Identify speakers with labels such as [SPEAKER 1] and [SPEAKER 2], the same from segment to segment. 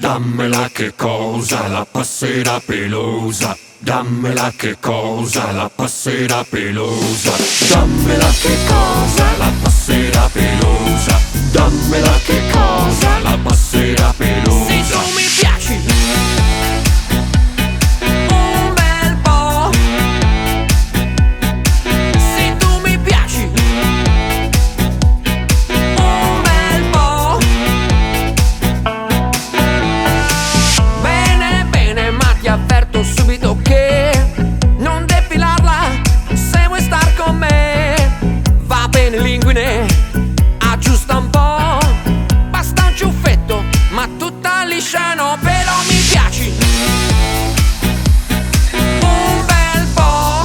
[SPEAKER 1] Dammela che cosa, la passera pelosa. Dammela che cosa, la passera pelosa. Dammela che cosa, la passera pelosa. Dammela che cosa, la passera pelosa.
[SPEAKER 2] Se tu mi piaci un bel po', se tu mi piaci un bel po', bene bene, ma ti avverto subito che non depilarla se vuoi star con me. Va bene linguine, aggiusta un po', basta un ciuffetto, ma tutta liscia no. Però mi piaci un bel po',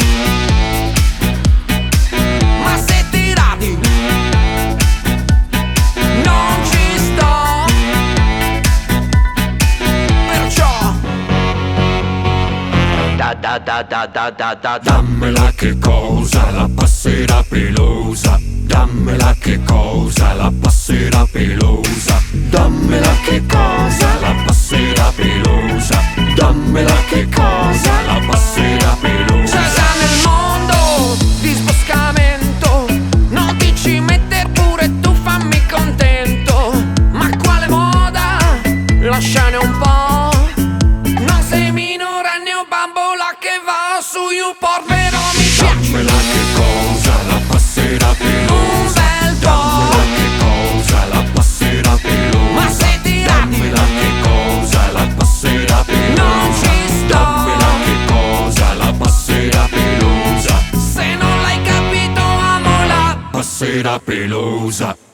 [SPEAKER 2] ma se ti radi non ci sto. Perciò
[SPEAKER 1] Dammela che cosa, la passera pelosa. Dammela che cosa, la passera pelosa. Dammela che cosa, la passera pelosa. Dammela che cosa, la passera pelosa.
[SPEAKER 2] c'è nel mondo di sboscamento, non ti ci mettere pure tu, fammi contento. Ma quale moda? Lasciane un po', non sei minorenne o bambola che va su YouPorn. Però mi piaci
[SPEAKER 1] Dammela che cosa, la passera
[SPEAKER 2] un
[SPEAKER 1] pelosa.
[SPEAKER 2] bel
[SPEAKER 1] Dammela
[SPEAKER 2] po',
[SPEAKER 1] che cosa, la passera pelosa.
[SPEAKER 2] ma se ti radi
[SPEAKER 1] Dammela che cosa, la passera pelosa.
[SPEAKER 2] non ci
[SPEAKER 1] Dammela
[SPEAKER 2] sto.
[SPEAKER 1] che cosa, la passera pelosa.
[SPEAKER 2] Se non l'hai capito, amo la
[SPEAKER 1] Passera pelosa.